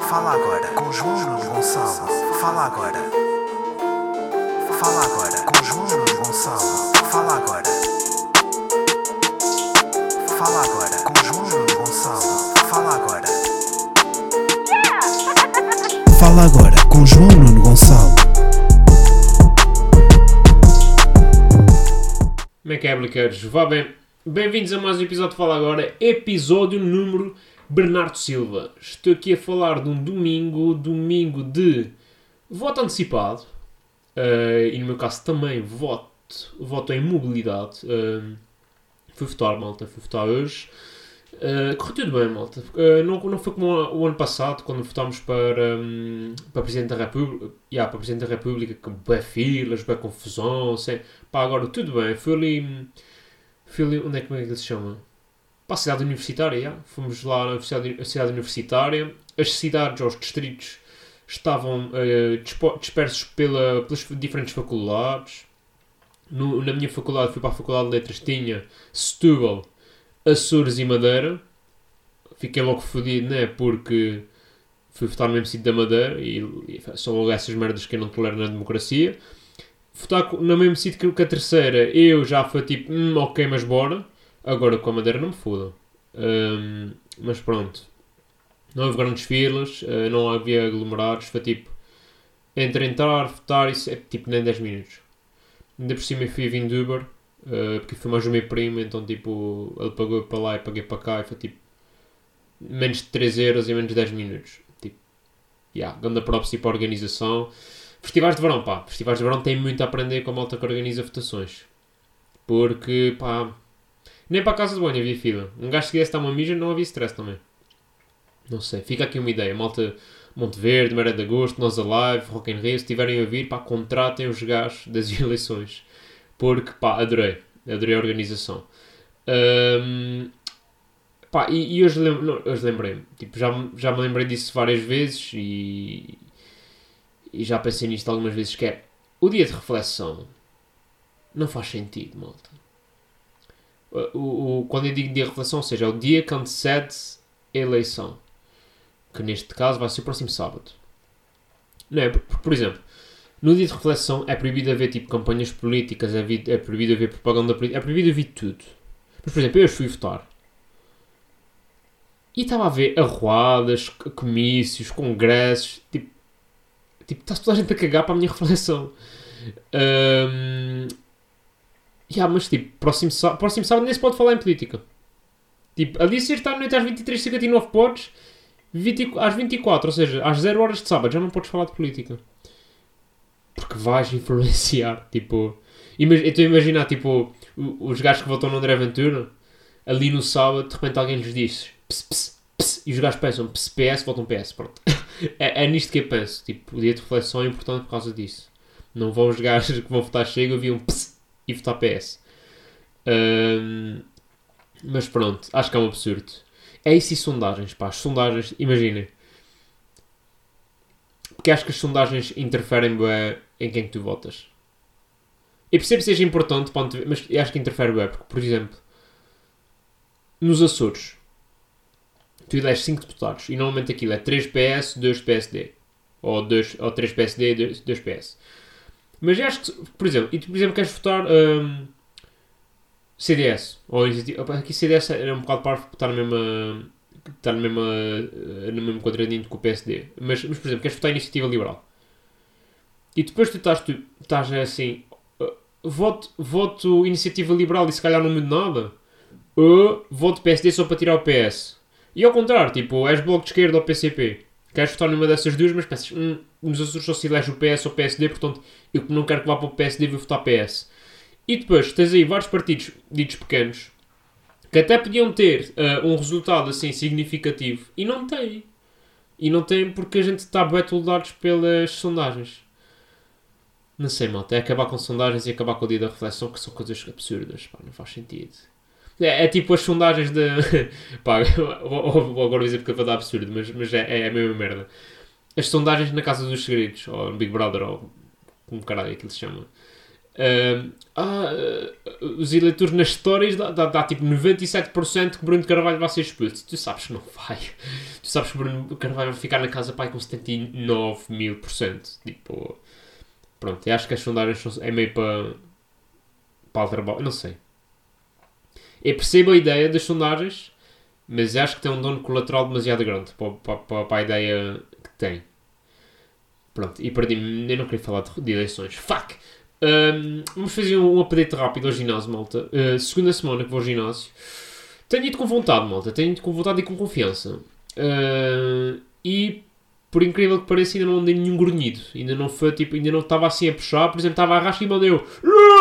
Fala agora com João Nuno Gonçalo. Fala agora. Fala agora com João Nuno Gonçalo. Fala agora. Fala agora com João Nuno Gonçalo. Fala agora. Fala agora com João Nuno Gonçalo. Como é que é, bliqueiros? Vá bem. Bem-vindos a mais um episódio de Fala Agora, episódio número Bernardo Silva. Estou aqui a falar de um domingo de voto antecipado, e no meu caso também voto em mobilidade. Fui votar, malta, fui votar hoje. Correu tudo bem, malta. Não foi como o ano passado, quando votámos para Presidente da República. Para Presidente da República, com bué filas, bué confusão. Agora tudo bem. Fui ali, onde é que ele se chama? Para a cidade universitária, Fomos lá na cidade universitária. As cidades, os distritos, estavam dispersos pelas diferentes faculdades. Na minha faculdade, fui para a Faculdade de Letras, tinha Setúbal, Açores e Madeira. Fiquei logo fodido, né? Porque fui votar no mesmo sítio da Madeira e são logo essas merdas que eu não tolero na democracia. Votar no mesmo sítio que a terceira, eu já foi tipo, ok, mas bora. Agora com a Madeira não me fodam. Mas pronto. Não houve grandes filas, não havia aglomerados. Foi tipo, entre entrar, votar, isso é tipo nem 10 minutos. Ainda por cima eu fui vindo de Uber, porque foi mais o meu primo, então tipo, ele pagou para lá e paguei para cá e foi tipo, menos de 3 euros e menos de 10 minutos. Tipo, ganda props para a organização. Festivais de verão, Festivais de verão têm muito a aprender com a malta que organiza votações. Porque, nem para a casa de banho havia fila. Um gajo que quisesse dar uma mija, não havia stress também. Não sei, fica aqui uma ideia. Malta Monte Verde, Maré de Agosto, Nós Alive, Rock in Rio, se tiverem a ouvir, contratem os gajos das eleições. Porque, adorei a organização. E hoje lembrei-me. Tipo, já me lembrei disso várias vezes e já pensei nisto algumas vezes, que é o dia de reflexão. Não faz sentido, malta. Quando eu digo dia de reflexão, ou seja, é o dia que antecede a eleição. Que neste caso vai ser o próximo sábado. Não é? Porque, por exemplo, no dia de reflexão é proibido haver tipo campanhas políticas, é proibido haver propaganda política, é proibido haver tudo. Mas, por exemplo, eu hoje fui votar. E estava a ver arruadas, comícios, congressos, tipo, está toda a gente a cagar para a minha reflexão. Mas tipo, próximo sábado nem se pode falar em política. Tipo, ali se está à noite às 23h59 podes, às 24, ou seja, às 0 horas de sábado já não podes falar de política. Porque vais influenciar, tipo... Eu estou a imaginar, tipo, os gajos que votam no André Ventura, ali no sábado, de repente alguém lhes diz ps, ps, ps, e os gajos pensam ps, PS, votam PS, pronto. É nisto que eu penso, tipo, o dia de reflexão é importante por causa disso. Não vão os gajos que vão votar Chega ouvir um ps e votar PS. Mas pronto, acho que é um absurdo. É isso e sondagens, as sondagens, imaginem. Porque acho que as sondagens interferem bem em quem que tu votas. Eu percebo que seja importante, mas acho que interfere bem, porque, por exemplo, nos Açores, tu eleges 5 deputados e normalmente aquilo é 3 PS, 2 PSD. Ou 3 PSD, 2 PS. Mas eu acho que, por exemplo, queres votar CDS, ou aqui CDS era um bocado parvo porque está no mesmo quadradinho com o PSD. Mas, por exemplo, queres votar Iniciativa Liberal. E depois tu estás assim, voto Iniciativa Liberal e se calhar não mudo nada. Ou voto PSD só para tirar o PS. E ao contrário, tipo, és Bloco de Esquerda ou PCP. Queres votar numa dessas duas, mas pensas, nos Açores só se elege o PS ou o PSD, portanto, eu não quero que vá para o PSD, vou votar PS. E depois tens aí vários partidos ditos pequenos que até podiam ter um resultado assim significativo e não têm. E não têm porque a gente está bem tolerados pelas sondagens. Não sei, malta, é acabar com sondagens e acabar com o dia da reflexão, que são coisas absurdas, não faz sentido. É tipo as sondagens de... vou agora dizer porque eu vou dar absurdo, mas é a mesma merda. As sondagens na Casa dos Segredos, ou no Big Brother, ou como caralho aquilo se chama. Os eleitores nas stories dá tipo 97% que Bruno Carvalho vai ser expulso. Tu sabes que não vai. Tu sabes que Bruno Carvalho vai ficar na casa pai com 79.000%. Tipo, pronto, eu acho que as sondagens é meio para aldrabar. Não sei. Eu percebo a ideia das sondagens, mas acho que tem um dano colateral demasiado grande para a ideia que tem. Pronto, e perdi-me. Eu não queria falar de eleições. Fuck! Vamos fazer um update rápido ao ginásio, malta. Segunda semana que vou ao ginásio. Tenho ido com vontade, malta. Tenho ido com vontade e com confiança. E, por incrível que pareça, ainda não andei nenhum grunhido. Ainda não foi, tipo, ainda não estava assim a puxar. Por exemplo, estava a rasca e mandei eu.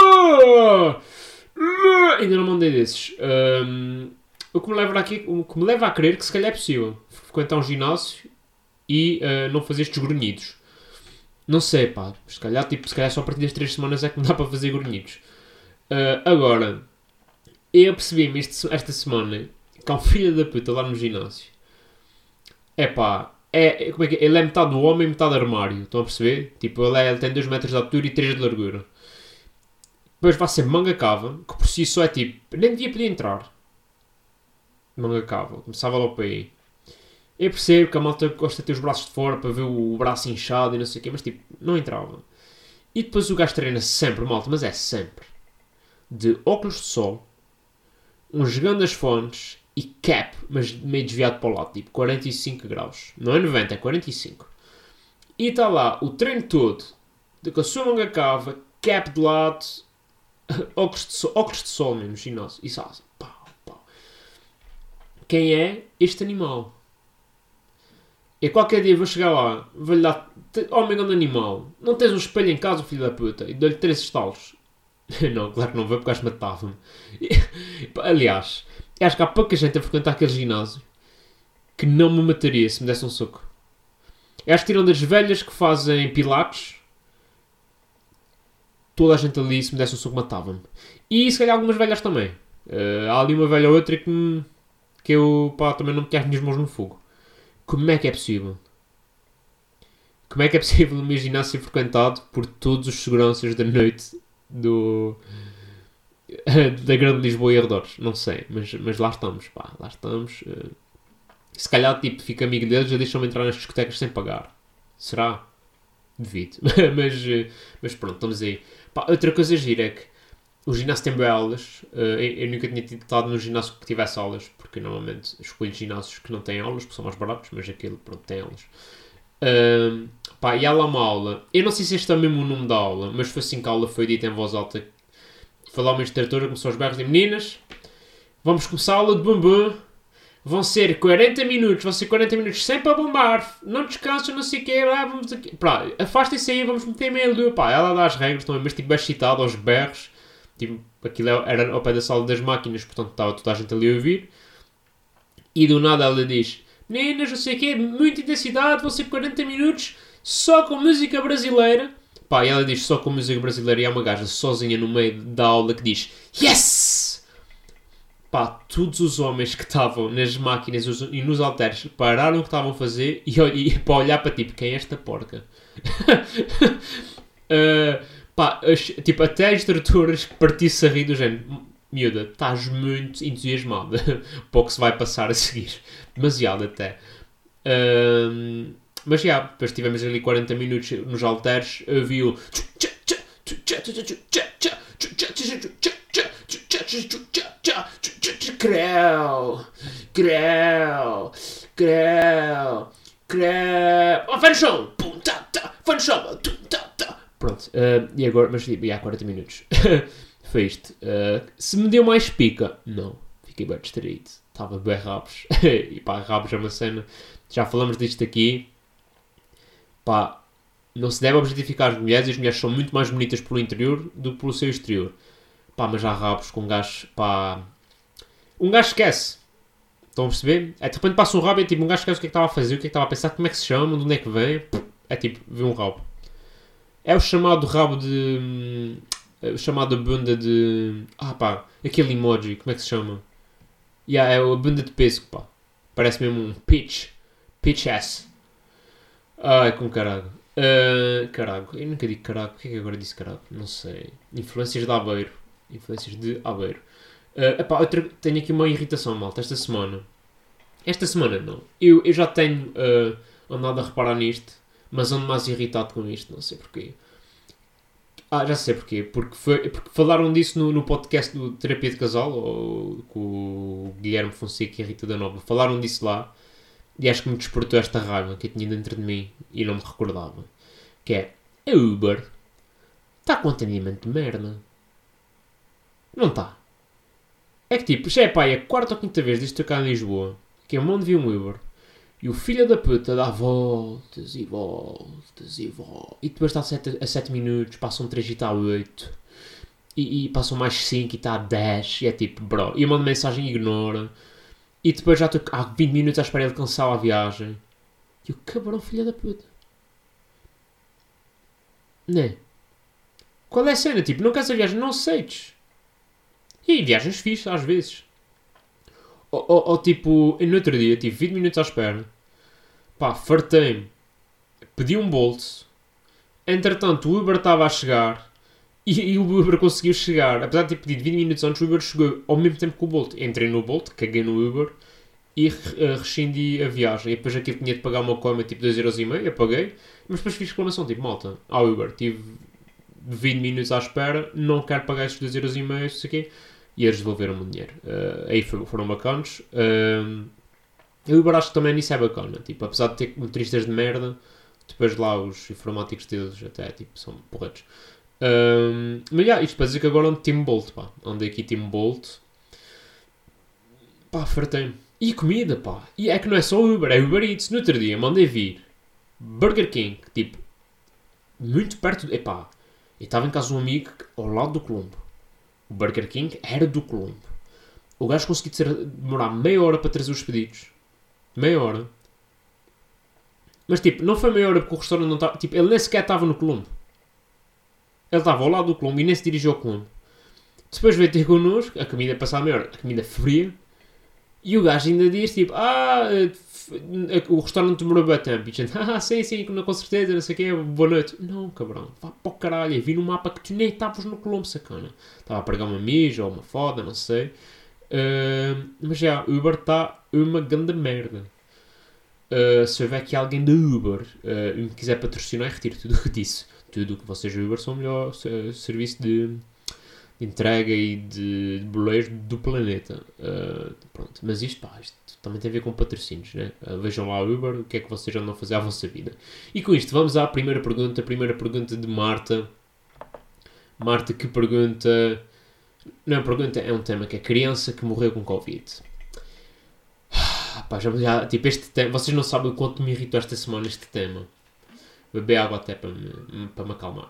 Ainda não mandei desses. O que me leva a crer que se calhar é possível frequentar um ginásio e não fazer estes grunhidos. Não sei, pá. Se calhar só a partir das 3 semanas é que me dá para fazer grunhidos. Agora, eu percebi-me esta semana que há um filho da puta lá no ginásio. Como é que é? Ele é metade do homem e metade armário. Estão a perceber? Tipo, ele tem 2 metros de altura e 3 de largura. Depois vai ser manga cava, que por si só é tipo... Nem devia poder entrar. Manga cava. Começava logo para aí. Eu percebo que a malta gosta de ter os braços de fora para ver o braço inchado e não sei o quê, mas tipo, não entrava. E depois o gajo treina sempre, malta, mas é sempre. De óculos de sol, uns grandes fones e cap, mas meio desviado para o lado, tipo 45 graus. Não é 90, é 45. E está lá o treino todo, com a sua manga cava, cap de lado, óculos de sol mesmo, ginásio. E sabe, pau, pau. Quem é este animal? E qualquer dia vou chegar lá, vou-lhe dar... Oh, meu grande animal, não tens um espelho em casa, filho da puta? E dou-lhe 3 estalos. Não, claro que não vou, porque acho que matava-me. Aliás, acho que há pouca gente a frequentar aquele ginásio que não me mataria se me desse um soco. Eu acho que tirando as velhas que fazem pilates, toda a gente ali, se me desse um soco, matava-me. E se calhar algumas velhas também. Há ali uma velha ou outra que eu, pá, também não metia as minhas mãos no fogo. Como é que é possível? Como é que é possível o meu ginásio ser frequentado por todos os seguranças da noite da Grande Lisboa e arredores? Não sei, mas lá estamos, pá, lá estamos. Se calhar, tipo, fico amigo deles e deixam-me entrar nas discotecas sem pagar. Será? Devido. mas pronto, estamos aí. Pá, outra coisa gira é que o ginásio tem boas aulas. Eu nunca tinha estado num ginásio que tivesse aulas, porque normalmente escolho ginásios que não têm aulas, porque são mais baratos, mas aquele, pronto, tem aulas. E há lá uma aula. Eu não sei se este é mesmo o nome da aula, mas foi assim que a aula foi dita em voz alta. Foi lá uma instrutora, começou aos berros e meninas, vamos começar a aula de bumbum. Vão ser 40 minutos sempre a bombar, não descansam, não sei o quê, vamos aqui. Afastem-se aí, vamos meter meio lua. Ela dá as regras também, mas tipo, bem excitado, aos berros. Tipo, aquilo era ao pé da sala das máquinas, portanto estava toda a gente ali a ouvir. E do nada ela diz: meninas, não sei o quê, muita intensidade, vão ser 40 minutos só com música brasileira. E ela diz só com música brasileira e há uma gaja sozinha no meio da aula que diz: yes! Todos os homens que estavam nas máquinas e nos halteres pararam o que estavam a fazer e para olhar para tipo, quem é esta porca? Tipo, até as instrutoras partiu-se a rir do género: miúda, estás muito entusiasmada para o que se vai passar a seguir. Demasiado até. Mas já, depois tivemos ali 40 minutos nos halteres, vi o... Creu. Vai no chão! Vai no chão! Pronto, e agora, mas há 40 minutos. Foi isto. Se me deu mais pica, não. Fiquei bem distraído. Estava bem rabos. E rabos é uma cena. Já falamos disto aqui. Não se deve objetificar as mulheres são muito mais bonitas pelo interior do que pelo seu exterior. Mas há rabos com um gajo, um gajo esquece. Estão a perceber? De repente passa um rabo e tipo, um gajo esquece o que é que estava a fazer, o que é que estava a pensar, como é que se chama, de onde é que vem. É tipo, vê um rabo. É o chamado rabo de... O chamado bunda de... aquele emoji, como é que se chama? É a bunda de pesco, Parece mesmo um pitch ass. Ai, com caralho. Carago. Eu nunca digo carago. Porquê que agora disse carago? Não sei. Influências de Aveiro. Influências de Aveiro. Tenho aqui uma irritação, malta, esta semana. Esta semana não. Eu já tenho andado a reparar nisto, mas ando mais irritado com isto, não sei porquê. Já sei porquê. Porque falaram disso no podcast do Terapia de Casal, ou com o Guilherme Fonseca e a Rita da Nova. Falaram disso lá, e acho que me despertou esta raiva que eu tinha dentro de mim e não me recordava. Que é, a Uber está com atendimento de merda. Não está. É que tipo, já é a quarta ou quinta vez desde que estou cá em Lisboa que eu mando vir um Uber e o filho da puta dá voltas e voltas e voltas e depois está a 7 minutos, passam 3 e está a 8 e passam mais 5 e está a 10 e é tipo, bro, e eu mando mensagem e ignora e depois já estou há 20 minutos à espera de cancelar a viagem e o cabrão filho da puta, né? Qual é a cena? Tipo, não queres a viagem? Não aceites. E viagens fixas às vezes. Ou tipo, no outro dia tive 20 minutos à espera. Pá, fartei-me. Pedi um Bolt. Entretanto, o Uber estava a chegar. E o Uber conseguiu chegar. Apesar de ter pedido 20 minutos antes, o Uber chegou ao mesmo tempo que o Bolt. Entrei no Bolt, caguei no Uber. E rescindi a viagem. E depois aquilo tinha de pagar uma coma tipo 2,5€. Eu paguei. Mas depois fiz exclamação tipo, malta, ao Uber. Tive 20 minutos à espera. Não quero pagar estes 2,5€, não sei o quê. E eles devolveram-me o dinheiro. Aí foram bacanos. O Uber acho que também nisso é bacana. Tipo, apesar de ter motoristas de merda, depois lá os informáticos deles até tipo, são porretos. Mas isto para dizer que agora ando Team Bolt, pá. Andei aqui Team Bolt. Pá, fartei-me. E comida, pá. E é que não é só Uber, é Uber Eats. No outro dia mandei vir Burger King, tipo, muito perto. Epá, eu estava em casa de um amigo ao lado do Colombo. O Burger King era do Colombo. O gajo conseguiu demorar meia hora para trazer os pedidos. Meia hora. Mas tipo, não foi meia hora porque o restaurante não estava... Tipo, ele nem sequer estava no Colombo. Ele estava ao lado do Colombo e nem se dirigiu ao Colombo. Depois veio ter connosco, a comida passava meia hora, a comida fria. E o gajo ainda diz tipo, o restaurante demorou bem tempo. E a gente, sim, com certeza, não sei o quê, boa noite. Não, cabrão, vá para o caralho. Eu vi no mapa que tu nem estavas no Colombo, sacana. Estava a pregar uma mija ou uma foda, não sei. Mas já, Uber está uma grande merda. Se houver aqui alguém da Uber e me quiser patrocinar, retiro tudo o que disse. Tudo o que vocês da Uber são o melhor serviço de entrega e de boleiros do planeta. Pronto. Mas isto também tem a ver com patrocínios, né? Vejam lá o Uber, o que é que vocês andam a fazer à vossa vida. E com isto vamos à primeira pergunta. A primeira pergunta de Marta. Marta que pergunta... Não é uma pergunta, é um tema que é criança que morreu com Covid. Tipo, este tema... Vocês não sabem o quanto me irritou esta semana este tema. Beber água até para me acalmar.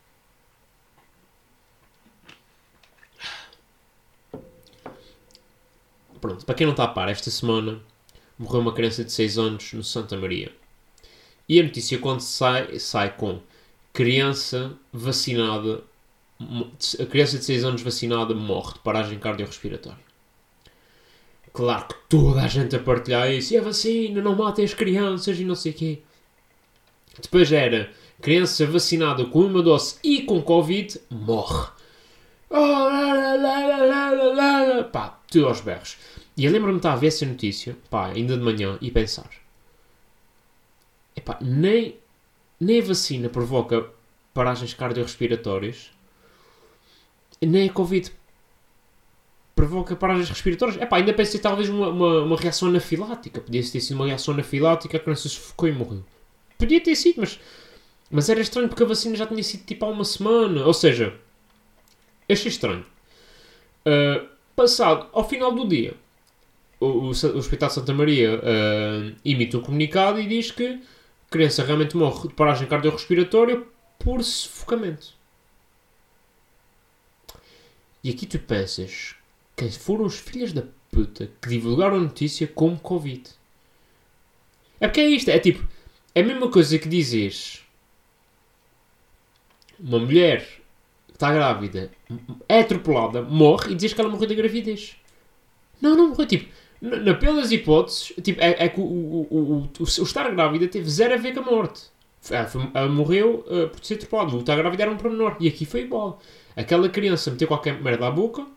Pronto, para quem não está a par, esta semana morreu uma criança de 6 anos no Santa Maria. E a notícia quando sai com criança vacinada, a criança de 6 anos vacinada morre de paragem cardiorrespiratória. Claro que toda a gente a partilhar isso, e a vacina, não matem as crianças e não sei o quê. Depois era criança vacinada com uma dose e com Covid, morre. Pá, tudo aos berros. E eu lembro-me de estar a ver essa notícia, pá, ainda de manhã, e pensar, epá, nem a vacina provoca paragens cardiorrespiratórias, nem a Covid provoca paragens respiratórias. Epá, ainda pensei talvez uma reação anafilática. Podia ter sido uma reação anafilática, a criança sufocou e morreu. Podia ter sido, mas era estranho porque a vacina já tinha sido tipo há uma semana. Ou seja, achei estranho. Passado, ao final do dia, o Hospital de Santa Maria emite um comunicado e diz que a criança realmente morre de paragem cardiorrespiratória por sufocamento. E aqui tu pensas, quem foram os filhos da puta que divulgaram a notícia como Covid? É porque é isto, é tipo, é a mesma coisa que dizes uma mulher que está grávida, é atropelada, morre e dizes que ela morreu da gravidez. Não morreu, tipo, na pelas hipóteses, tipo, é que o estar grávida teve zero a ver com a morte. Ela morreu por ser atropelada. O estar grávida era um pormenor. E aqui foi igual. Aquela criança meteu qualquer merda à boca,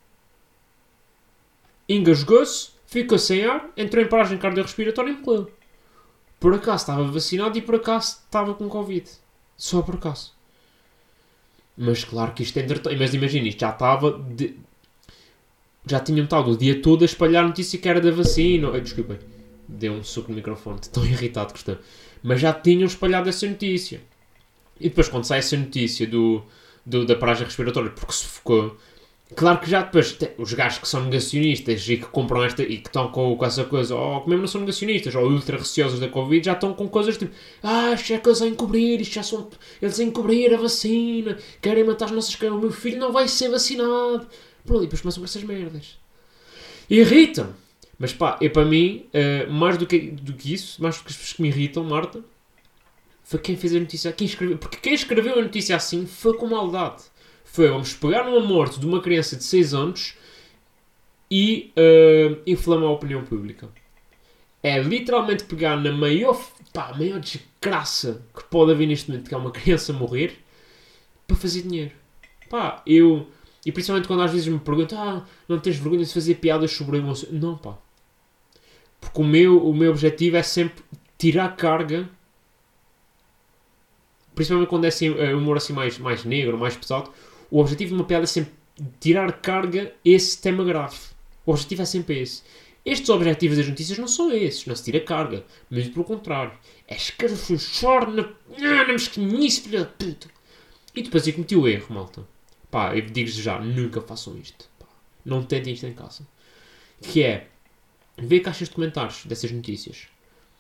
engasgou-se, ficou sem ar, entrou em paragem cardiorrespiratória e morreu. Por acaso estava vacinado e por acaso estava com Covid. Só por acaso. Mas claro que isto é entretanto. Mas imagina, isto já estava. Já tinham estado o dia todo a espalhar a notícia que era da vacina. Desculpem, deu um soco no microfone, tão irritado que estou. Mas já tinham espalhado essa notícia. E depois, quando sai essa notícia da paragem respiratória, porque se focou. Claro que já depois, os gajos que são negacionistas e que compram esta e que estão com essa coisa, ou que mesmo não são negacionistas, ou ultra receosos da Covid, já estão com coisas tipo, isto é coisa a encobrir, isto já são eles a encobrir a vacina, querem matar as nossas crianças, o meu filho não vai ser vacinado. Pronto, e depois começam com essas merdas. Irritam-me. Mas pá, para mim, mais do que isso, mais do que as pessoas que me irritam, Marta, foi quem fez a notícia, quem escreveu. Porque quem escreveu a notícia assim foi com maldade. Foi, vamos pegar numa morte de uma criança de 6 anos e inflamar a opinião pública. É literalmente pegar na maior desgraça que pode haver neste momento, que é uma criança morrer, para fazer dinheiro. Pá, e principalmente quando às vezes me perguntam, não tens vergonha de fazer piadas sobre a emoção? Não, pá. Porque o meu objetivo é sempre tirar carga, principalmente quando é assim, humor assim mais negro, mais pesado. O objetivo de uma piada é sempre tirar carga esse tema grave. O objetivo é sempre esse. Estes objetivos das notícias não são esses. Não se tira carga. Mas pelo contrário. É escarafachar na mesquinhice, filha da puta. E depois eu cometi o erro, malta. Pá, eu digo-vos já, nunca façam isto. Pá, não tentem isto em casa. Que é, ver caixas de comentários dessas notícias.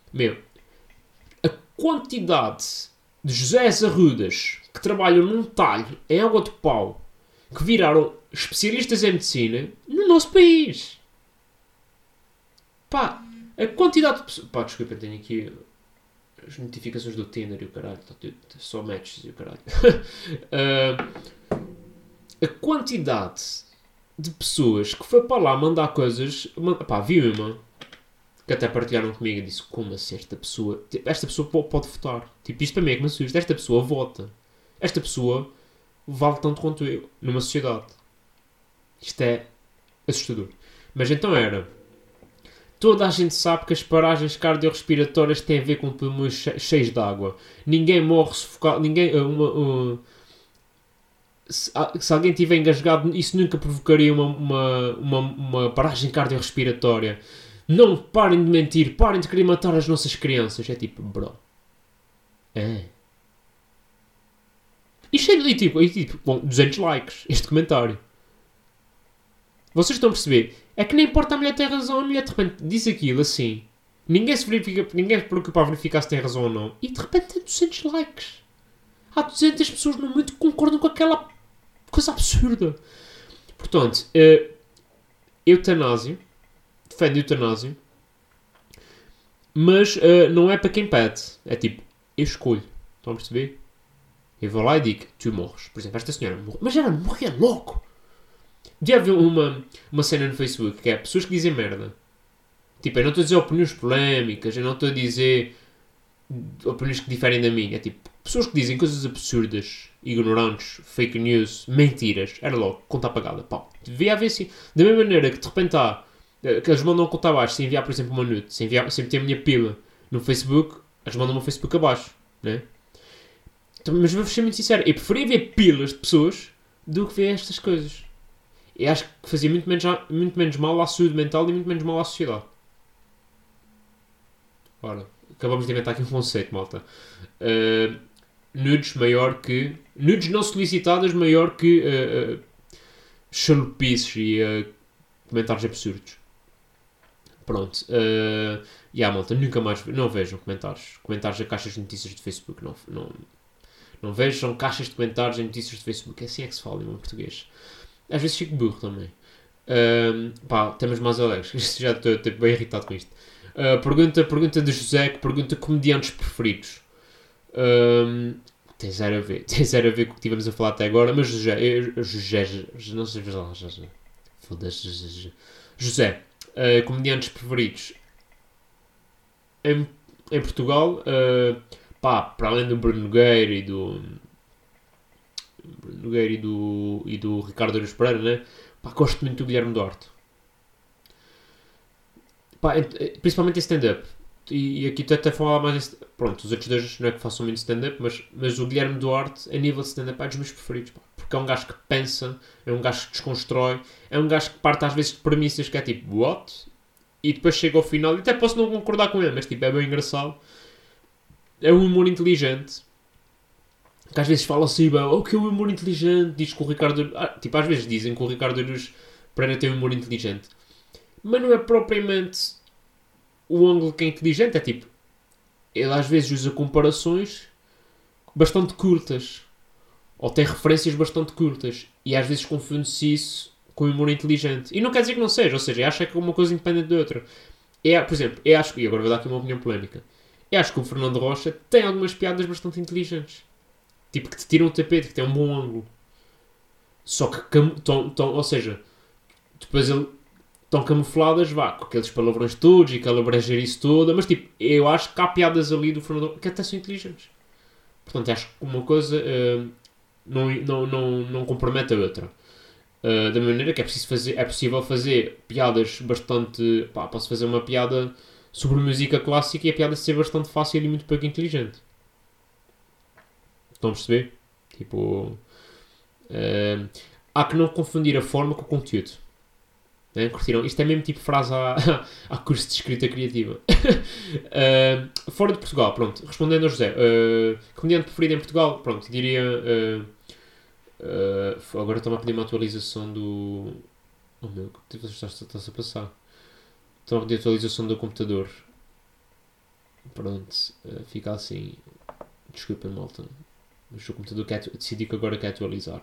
A quantidade de Josés Arrudas que trabalham num talho em água de pau, que viraram especialistas em medicina no nosso país. Pá, a quantidade de pessoas... Pá, desculpa, tenho aqui as notificações do Tinder e o caralho. Só matches e o caralho. A quantidade de pessoas que foi para lá mandar coisas... Pá, vi uma que até partilharam comigo e disse, como assim esta pessoa pode votar? Tipo, isto para mim é que me assusta. Esta pessoa vota. Esta pessoa vale tanto quanto eu numa sociedade. Isto é assustador. Mas então era... Toda a gente sabe que as paragens cardiorrespiratórias têm a ver com pulmões cheios de água. Ninguém morre sufocado... Se alguém tiver engasgado, isso nunca provocaria uma paragem cardiorrespiratória. Não, parem de mentir, parem de querer matar as nossas crianças. É tipo, bro. E cheio de tipo, 200 likes, este comentário. Vocês estão a perceber? É que nem importa a mulher ter razão, a mulher de repente diz aquilo assim. Ninguém se preocupa a verificar se tem razão ou não. E de repente tem 200 likes. Há 200 pessoas no mundo que concordam com aquela coisa absurda. Portanto, eutanásia. Defende eutanásia. Mas não é para quem pede. É tipo, eu escolho. Estão a perceber? Eu vou lá e digo, tu morres. Por exemplo, esta senhora morreu. Mas ela morria logo. Devia haver uma cena no Facebook que é pessoas que dizem merda. Tipo, eu não estou a dizer opiniões polémicas, eu não estou a dizer opiniões que diferem da minha. É tipo, pessoas que dizem coisas absurdas, ignorantes, fake news, mentiras. Era logo, conta apagada. Pá, devia haver assim. Da mesma maneira que de repente há, que eles mandam conta abaixo, se enviar, por exemplo, uma nude, se meter a minha pila no Facebook, eles mandam o meu Facebook abaixo, né? Então, mas vou ser muito sincero, eu preferia ver pilas de pessoas do que ver estas coisas. Eu acho que fazia muito menos mal à saúde mental e muito menos mal à sociedade. Ora, acabamos de inventar aqui um conceito, malta. Nudes maior que... Nudes não solicitadas maior que chalupices e comentários absurdos. Pronto. Malta, nunca mais... Não vejam comentários. Comentários a caixas de notícias de Facebook. Não vejam caixas de comentários em notícias de Facebook. Assim é que se fala em português. Às vezes fico burro também. Temas mais alegres. Já estou bem irritado com isto. Pergunta de José, que pergunta comediantes preferidos. Tem zero a ver com o que estivemos a falar até agora, mas não sei José, comediantes preferidos em Portugal, pá, para além do Bruno Nogueira e do Ricardo Araújo Pereira, né? Pá, gosto muito do Guilherme Duarte. Pá, principalmente em stand-up. E aqui até falar mais... Pronto, os outros dois não é que façam muito stand-up, mas o Guilherme Duarte, a nível de stand-up, é dos meus preferidos. Pá, porque é um gajo que pensa, é um gajo que desconstrói, é um gajo que parte às vezes de premissas que é tipo, what? E depois chega ao final, e até posso não concordar com ele, mas tipo, é bem engraçado. É um humor inteligente. Que às vezes fala assim, o que é um humor inteligente? Diz que o Ricardo... tipo, às vezes dizem que o Ricardo Araújo Pereira tem um humor inteligente. Mas não é propriamente o ângulo que é inteligente. É tipo, ele às vezes usa comparações bastante curtas. Ou tem referências bastante curtas. E às vezes confunde-se isso com o humor inteligente. E não quer dizer que não seja. Ou seja, acha que é uma coisa independente da outra. Por exemplo, eu acho... E agora vou dar aqui uma opinião polémica. Eu acho que o Fernando Rocha tem algumas piadas bastante inteligentes. Tipo, que te tiram o tapete, que tem um bom ângulo. Só que, ou seja, depois estão camufladas, com aqueles palavrões todos e aquela brejeirice toda. Mas, tipo, eu acho que há piadas ali do Fernando que até são inteligentes. Portanto, acho que uma coisa não compromete a outra. Da maneira que é possível fazer piadas bastante... posso fazer uma piada sobre música clássica e a piada ser bastante fácil e muito pouco inteligente. Estão a perceber? Tipo... há que não confundir a forma com o conteúdo. Né? Curtiram? Isto é mesmo tipo frase à curso de escrita criativa. Fora de Portugal, pronto. Respondendo ao José. Comediante preferido em Portugal, pronto. Diria... agora estou-me a pedir uma atualização do... Oh meu, o que está-se a passar? Estou a pedir a atualização do computador. Pronto. Fica assim. Desculpem, malta. Mas o computador decidi que agora quer atualizar.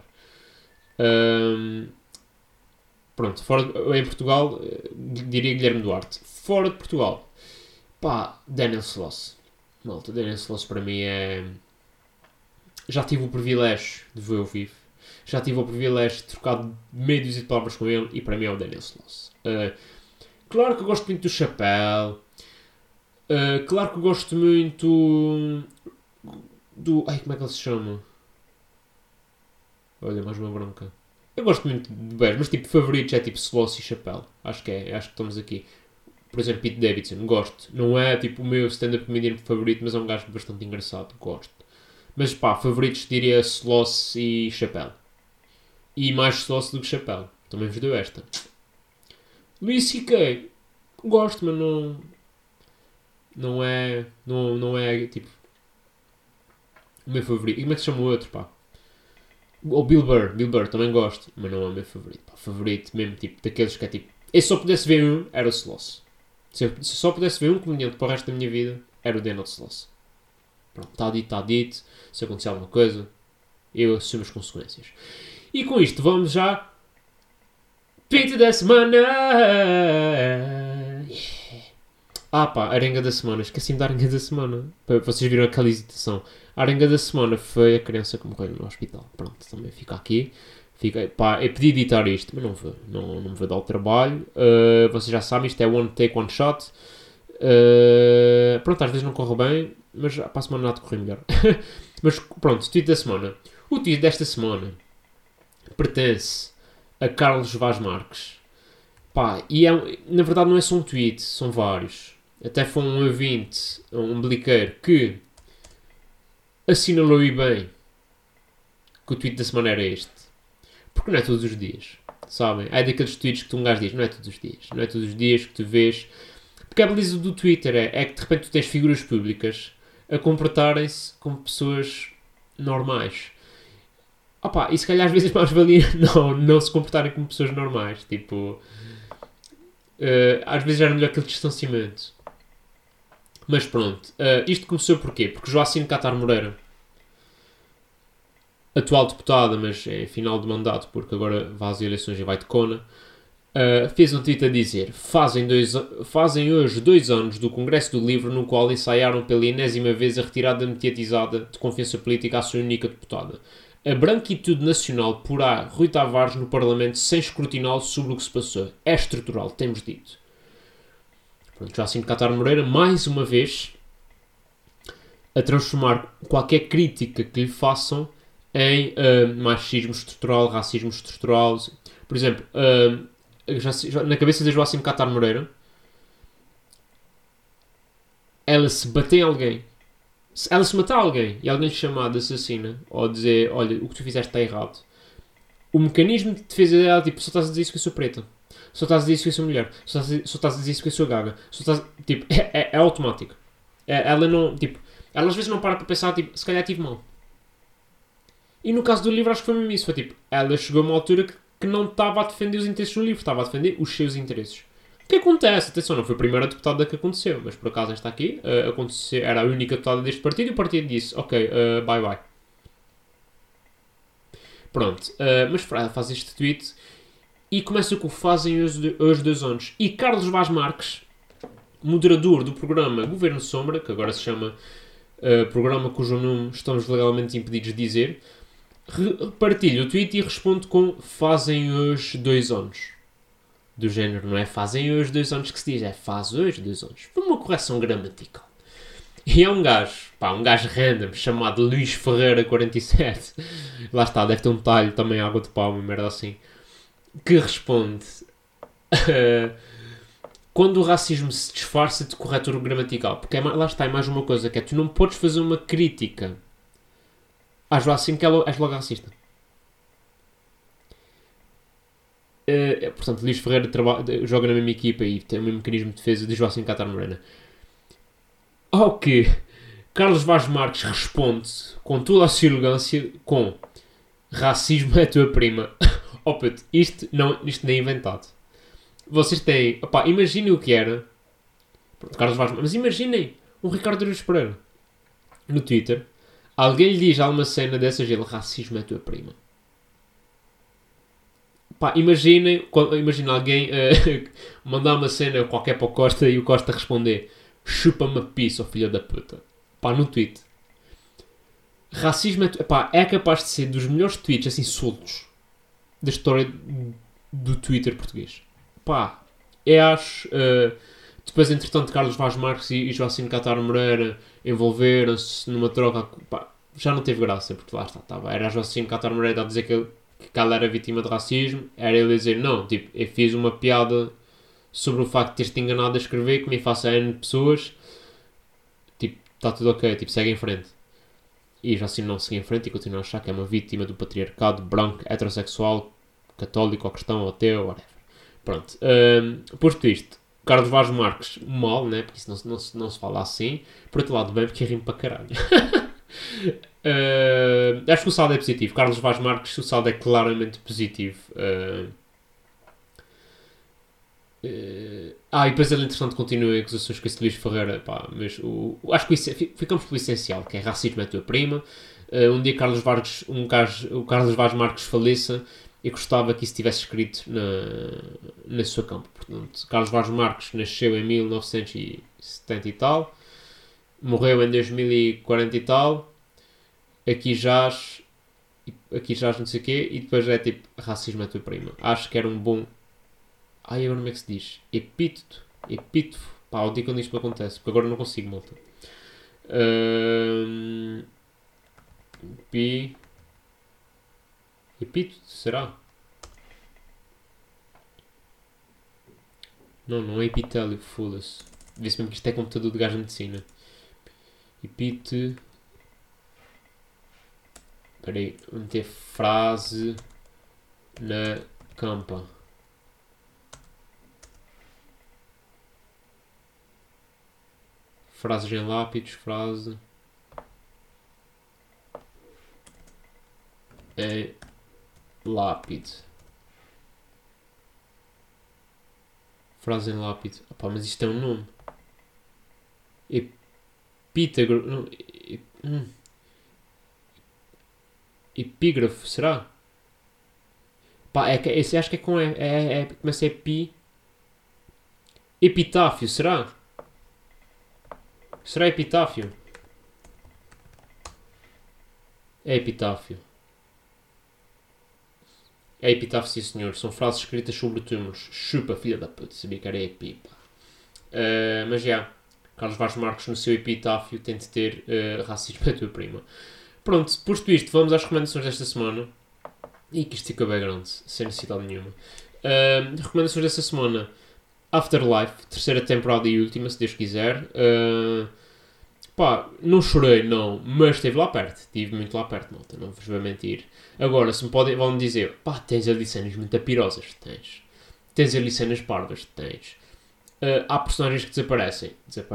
Pronto, em Portugal, diria Guilherme Duarte. Fora de Portugal, Daniel Sloss. Malta, Daniel Sloss para mim é... Já tive o privilégio de ver ao vivo. Já tive o privilégio de trocar meia dúzia de palavras com ele e para mim é o Daniel Sloss. Claro que eu gosto muito do Chapéu. Claro que eu gosto muito... Ai, como é que ele se chama? Olha, mais uma bronca. Eu gosto muito de BES, mas tipo, favoritos é tipo Sloss e Chapéu. Acho que estamos aqui. Por exemplo, Pete Davidson, gosto. Não é tipo o meu stand-up comedian favorito, mas é um gajo bastante engraçado, gosto. Mas favoritos diria Sloss e Chapéu. E mais Sloss do que Chapéu. Também vos deu esta. Louis C.K. Gosto, mas não é tipo o meu favorito. E como é que se chama o outro, O Bill Burr também gosto, mas não é o meu favorito. Favorito mesmo, tipo, daqueles que é tipo... Eu só pudesse ver um, era o Sloss. Se só pudesse ver um comediante para o resto da minha vida, era o Daniel Sloss. Pronto, está dito. Se acontecer alguma coisa, eu assumo as consequências. E com isto, vamos já... Pita da semana! Arenga da semana. Esqueci-me da arenga da semana. Vocês viram aquela hesitação. A arenga da semana foi a criança que morreu no hospital. Pronto, também fica aqui. Eu pedi editar isto, mas não vou. Não me vou dar o trabalho. Vocês já sabem, isto é one take, one shot. Pronto, às vezes não corre bem, mas para a semana nada correr melhor. Mas pronto, tweet da semana. O tweet desta semana pertence a Carlos Vaz Marques. E na verdade não é só um tweet, são vários. Até foi um ouvinte, um bliqueiro, que assinalou bem que o tweet da semana era este. Porque não é todos os dias, sabem? É daqueles tweets que um gajo diz, não é todos os dias. Não é todos os dias que tu vês. Porque a beleza do Twitter é que de repente tu tens figuras públicas a comportarem-se como pessoas normais. E se calhar às vezes mais valia não se comportarem como pessoas normais. Tipo, às vezes era melhor aquele distanciamento. Mas pronto, isto começou porquê? Porque Joacine Catar Moreira, atual deputada, mas é final de mandato, porque agora vai às eleições e vai de cona, fez um tweet a dizer: fazem hoje 2 anos do Congresso do Livro, no qual ensaiaram pela enésima vez a retirada mediatizada de confiança política à sua única deputada. A branquitude nacional porá Rui Tavares no Parlamento sem escrutiná-lo sobre o que se passou. É estrutural, temos dito. Pronto, Joacine Catar Moreira, mais uma vez, a transformar qualquer crítica que lhe façam em machismo estrutural, racismo estrutural. Por exemplo, na cabeça da Joacim Catar Moreira, ela se bater em alguém, se ela se matar alguém e alguém lhe chamar de assassina ou dizer, olha, o que tu fizeste está errado, o mecanismo de defesa dela, tipo, só estás a dizer isso que eu sou preta, só estás a dizer isso que eu sou mulher, só estás a dizer isso que eu sou gaga, tipo, é automático. Ela não, tipo, ela às vezes não para pensar, tipo, se calhar tive mal. E no caso do livro acho que foi mesmo isso, foi tipo, ela chegou a uma altura que não estava a defender os interesses do livro, estava a defender os seus interesses. O que acontece? Atenção, não foi a primeira deputada que aconteceu, mas por acaso esta aqui aconteceu, era a única deputada deste partido e o partido disse, ok, bye bye. Pronto, mas ela faz este tweet e começa com o fazem os 2 anos. E Carlos Vaz Marques, moderador do programa Governo Sombra, que agora se chama programa cujo nome estamos legalmente impedidos de dizer, partilha o tweet e responde com fazem os 2 anos. Do género, não é fazem os 2 anos que se diz, é faz os 2 anos. Foi uma correção gramatical. E é um gajo random, chamado Luís Ferreira 47. Lá está, deve ter um talho também, água de pau, uma merda assim. Que responde... quando o racismo se disfarça de corretor gramatical. Porque lá está, é mais uma coisa, que é tu não podes fazer uma crítica à Joacim que és logo racista. Portanto, Luís Ferreira joga na mesma equipa e tem o mesmo mecanismo de defesa de Joacim Catar Moreira. Ao que Carlos Vaz Marques responde com toda a sua elegância com racismo é a tua prima. Oh puto, isto nem é inventado. Vocês têm... Opá, imaginem o que era... Pronto, Carlos Vaz Marques, mas imaginem um Ricardo Araújo Pereira no Twitter. Alguém lhe diz alguma cena dessas e ele, racismo é a tua prima. Pá, imagina alguém mandar uma cena qualquer para o Costa e o Costa responder chupa-me a pizza, oh filho da puta. Pá, no tweet. Racismo é capaz de ser dos melhores tweets assim soltos da história do Twitter português. Pá, eu acho... depois, entretanto, Carlos Vaz Marques e Joacim Catar Moreira envolveram-se numa troca... Pá, já não teve graça, porque lá está. Era Joacim Catar Moreira a dizer que ela era vítima de racismo. Era ele a dizer, não, tipo, eu fiz uma piada sobre o facto de teres-te enganado a escrever, que me faça N pessoas. Tipo, está tudo ok, tipo, segue em frente. E Joacim não segue em frente e continua a achar que é uma vítima do patriarcado branco, heterossexual, católico ou cristão ou ateu, whatever. Pronto. Posto isto, Carlos Vaz Marques, mal, né? Porque isso não se fala assim. Por outro lado, bem, porque rimo para caralho. Acho que o saldo é positivo. Carlos Vaz Marques, o saldo é claramente positivo. E depois ele, entretanto, continua em acusações com esse Luís Ferreira. Pá, mas acho que ficamos pelo essencial, que é racismo é a tua prima. Um dia o Carlos Vaz Marques faleça e gostava que isso tivesse escrito na sua campo. Portanto, Carlos Vaz Marques nasceu em 1970 e tal, morreu em 2040 e tal, aqui jaz não sei o quê, e depois é tipo, racismo é a tua prima. Acho que era um bom... agora como é que se diz? Epíteto. Pá, o dia quando isto me acontece, porque agora não consigo, malta. Epíteto, será? Não é epitélio, foda-se. Vê-se mesmo que isto é computador de gajo de medicina. Epíteto. Espera aí, vou meter frase na campa. Frases em lápides, frase em lápide. Frase em lápide. Opa, mas isto é um nome. Epítago. Não, epígrafo, será? Pá, esse acho que é com... começa a pi. Epitáfio, será? Será epitáfio? É epitáfio. É epitáfio, sim senhor. São frases escritas sobre túmulos. Chupa, filha da puta. Sabia que era epipa. Mas já. Carlos Vaz Marques no seu epitáfio tem de ter racismo é tua prima. Pronto, posto isto, vamos às recomendações desta semana. E que isto fica bem grande, sem necessidade nenhuma. Recomendações desta semana: Afterlife, terceira temporada e última, se Deus quiser. Não chorei, não, mas esteve lá perto. Estive muito lá perto, malta, não vos vou mentir. Agora, se me vão dizer, tens ali cenas muito apirosas, tens ali cenas parvas, tens. Há personagens que desaparecem.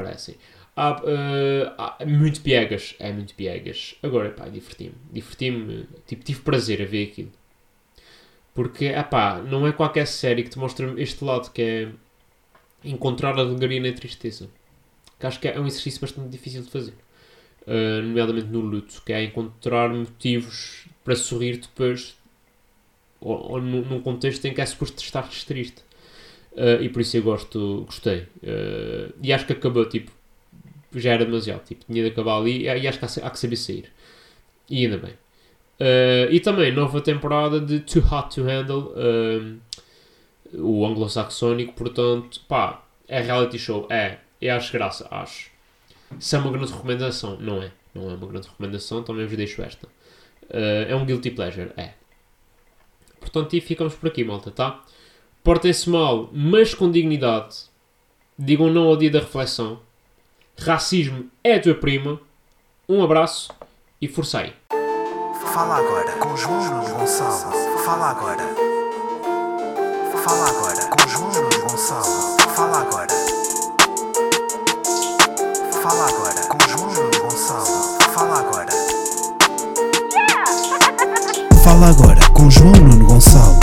Há muito piegas, muito piegas. Agora, diverti-me, tipo, tive prazer a ver aquilo. Porque, não é qualquer série que te mostra este lado, que é encontrar a alegria na tristeza. Que acho que é um exercício bastante difícil de fazer. Nomeadamente no luto, que é encontrar motivos para sorrir depois, ou num contexto em que é suposto estar triste. E por isso eu gostei. E acho que acabou, tipo, já era demasiado, tipo, tinha de acabar ali, e acho que há que saber sair. E ainda bem. E também, nova temporada de Too Hot to Handle, o anglo-saxónico, portanto, é reality show, eu acho graça, acho. Se é uma grande recomendação, não é uma grande recomendação, também vos deixo esta. É um guilty pleasure, Portanto, e ficamos por aqui, malta, tá? Portem-se mal, mas com dignidade. Digam não ao dia da reflexão. Racismo é a tua prima. Um abraço e forçai. Fala agora com João Nuno Gonçalo. Fala agora. Fala agora com João Nuno Gonçalo. Fala agora. Fala agora com João Nuno Gonçalo. Fala agora. Fala agora com João Nuno Gonçalo.